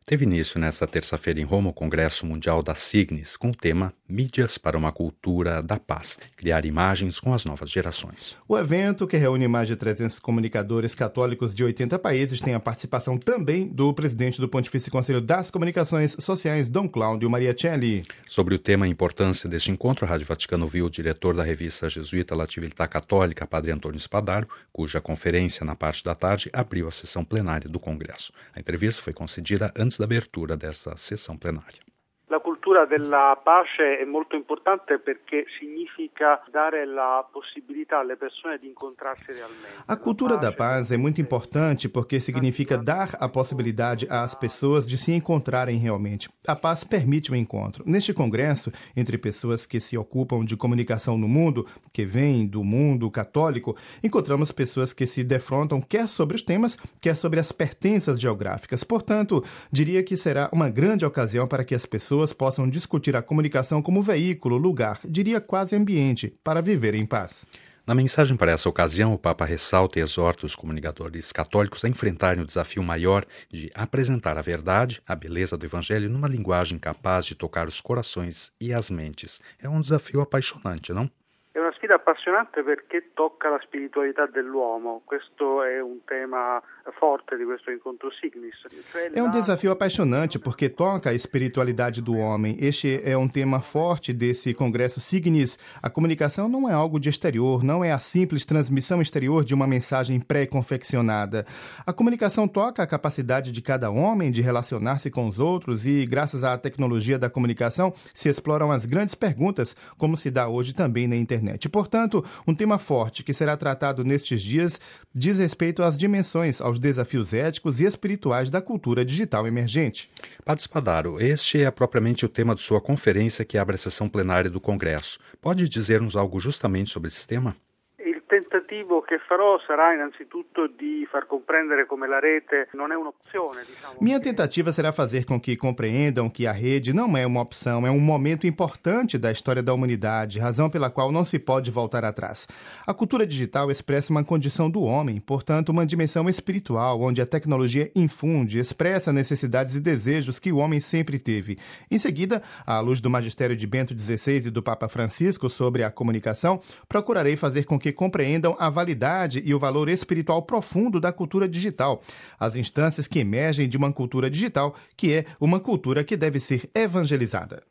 Teve início nesta terça-feira em Roma o Congresso Mundial da Signis, com o tema Mídias para uma Cultura da Paz, criar imagens com as novas gerações. O evento, que reúne mais de 300 comunicadores católicos de 80 países, tem a participação também do presidente do Pontifício Conselho das Comunicações Sociais, Dom Cláudio Mariacelli. Sobre o tema e a importância deste encontro, a Rádio Vaticano ouviu o diretor da revista jesuíta La Civiltà Católica, Padre Antônio Spadaro, cuja conferência, na parte da tarde, abriu a sessão plenária do Congresso. A entrevista foi concedida antes da abertura dessa sessão plenária. La cultura della pace è molto importante perché significa dare la possibilità alle persone di incontrarsi realmente. A cultura da paz é muito importante porque significa dar a possibilidade às pessoas de se encontrarem realmente. A paz permite o encontro. Neste congresso, entre pessoas que se ocupam de comunicação no mundo, que vêm do mundo católico, encontramos pessoas que se defrontam quer sobre os temas, quer sobre as pertenças geográficas. Portanto, diria que será uma grande ocasião para que as pessoas possam discutir a comunicação como veículo, lugar, diria quase ambiente, para viver em paz. Na mensagem para essa ocasião, o Papa ressalta e exorta os comunicadores católicos a enfrentarem o desafio maior de apresentar a verdade, a beleza do Evangelho numa linguagem capaz de tocar os corações e as mentes. É um desafio apaixonante, não? È una sfida appassionante perché tocca la spiritualità dell'uomo. Questo è un tema forte di questo incontro Signis. É um desafio apaixonante porque toca a espiritualidade do homem. Este é um tema forte desse congresso Signis. A comunicação não é algo de exterior, não é a simples transmissão exterior de uma mensagem pré-confeccionada. A comunicação toca a capacidade de cada homem de relacionar-se com os outros e, graças à tecnologia da comunicação, se exploram as grandes perguntas, como se dá hoje também na internet. Portanto, um tema forte que será tratado nestes dias diz respeito às dimensões, aos desafios éticos e espirituais da cultura digital emergente. Padre Spadaro, este é propriamente o tema de sua conferência que abre a sessão plenária do Congresso. Pode dizer-nos algo justamente sobre esse tema? Il tentativo che farò sarà innanzitutto di far comprendere come la rete non è un'opzione. Minha tentativa será fazer com que compreendam que a rede não é uma opção, é um momento importante da história da humanidade, razão pela qual não se pode voltar atrás. A cultura digital expressa uma condição do homem, portanto, uma dimensão espiritual, onde a tecnologia infunde, expressa necessidades e desejos que o homem sempre teve. Em seguida, à luz do magistério de Bento XVI e do Papa Francisco sobre a comunicação, procurarei fazer com que compreendam a validade e o valor espiritual profundo da cultura digital, as instâncias que emergem de uma cultura digital, que é uma cultura que deve ser evangelizada.